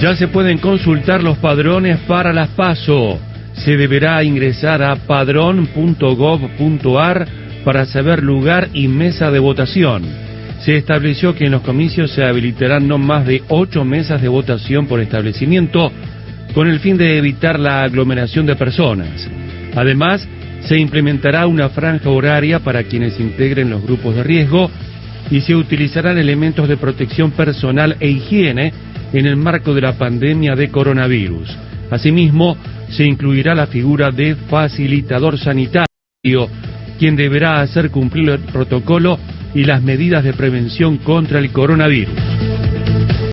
Ya se pueden consultar los padrones para las PASO. Se deberá ingresar a padrón.gov.ar para saber lugar y mesa de votación. Se estableció que en los comicios se habilitarán no más de 8 mesas de votación por establecimiento, con el fin de evitar la aglomeración de personas. Además, se implementará una franja horaria para quienes integren los grupos de riesgo y se utilizarán elementos de protección personal e higiene en el marco de la pandemia de coronavirus. Asimismo, se incluirá la figura de facilitador sanitario, quien deberá hacer cumplir el protocolo y las medidas de prevención contra el coronavirus.